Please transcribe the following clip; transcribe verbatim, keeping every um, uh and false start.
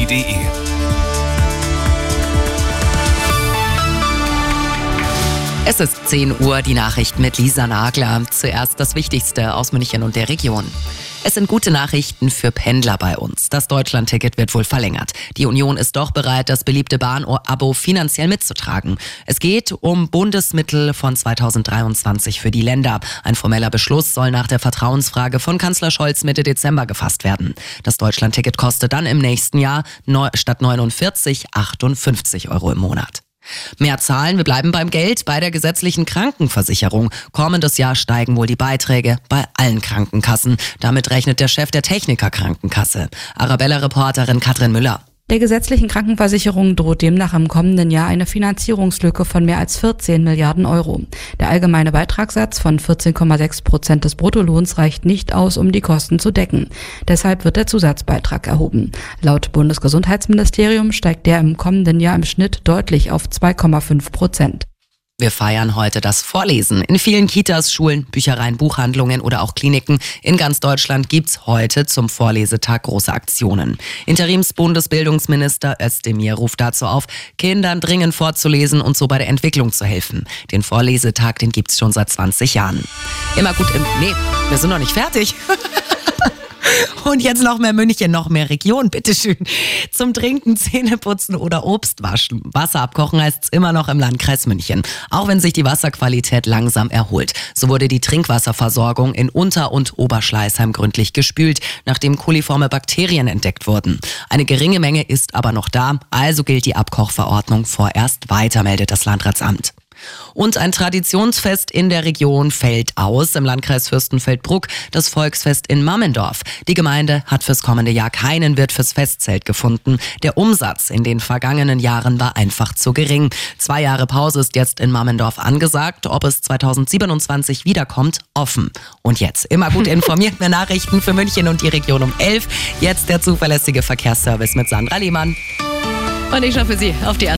punkt de. Es ist zehn Uhr, die Nachrichten mit Lisa Nagler. Zuerst das Wichtigste aus München und der Region. Es sind gute Nachrichten für Pendler bei uns. Das Deutschland-Ticket wird wohl verlängert. Die Union ist doch bereit, das beliebte Bahn-Abo finanziell mitzutragen. Es geht um Bundesmittel von zweitausenddreiundzwanzig für die Länder. Ein formeller Beschluss soll nach der Vertrauensfrage von Kanzler Scholz Mitte Dezember gefasst werden. Das Deutschland-Ticket kostet dann im nächsten Jahr statt neunundvierzig achtundfünfzig Euro im Monat. Mehr Zahlen, wir bleiben beim Geld, bei der gesetzlichen Krankenversicherung. Kommendes Jahr steigen wohl die Beiträge bei allen Krankenkassen. Damit rechnet der Chef der Techniker Krankenkasse. Arabella-Reporterin Katrin Müller. Der gesetzlichen Krankenversicherung droht demnach im kommenden Jahr eine Finanzierungslücke von mehr als vierzehn Milliarden Euro. Der allgemeine Beitragssatz von vierzehn Komma sechs Prozent des Bruttolohns reicht nicht aus, um die Kosten zu decken. Deshalb wird der Zusatzbeitrag erhoben. Laut Bundesgesundheitsministerium steigt der im kommenden Jahr im Schnitt deutlich auf zwei Komma fünf Prozent. Wir feiern heute das Vorlesen. In vielen Kitas, Schulen, Büchereien, Buchhandlungen oder auch Kliniken in ganz Deutschland gibt's heute zum Vorlesetag große Aktionen. Interimsbundesbildungsminister Özdemir ruft dazu auf, Kindern dringend vorzulesen und so bei der Entwicklung zu helfen. Den Vorlesetag, den gibt's schon seit zwanzig Jahren. Immer gut im... Nee, wir sind noch nicht fertig. Und jetzt noch mehr München, noch mehr Region, bitteschön. Zum Trinken, Zähneputzen oder Obst waschen. Wasser abkochen heißt's immer noch im Landkreis München. Auch wenn sich die Wasserqualität langsam erholt. So wurde die Trinkwasserversorgung in Unter- und Oberschleißheim gründlich gespült, nachdem koliforme Bakterien entdeckt wurden. Eine geringe Menge ist aber noch da, also gilt die Abkochverordnung vorerst weiter, meldet das Landratsamt. Und ein Traditionsfest in der Region fällt aus, im Landkreis Fürstenfeldbruck, das Volksfest in Mammendorf. Die Gemeinde hat fürs kommende Jahr keinen Wirt fürs Festzelt gefunden. Der Umsatz in den vergangenen Jahren war einfach zu gering. Zwei Jahre Pause ist jetzt in Mammendorf angesagt. Ob es zweitausendsiebenundzwanzig wiederkommt, offen. Und jetzt immer gut informiert, mehr Nachrichten für München und die Region um elf. Jetzt der zuverlässige Verkehrsservice mit Sandra Lehmann. Und ich schaue für Sie auf die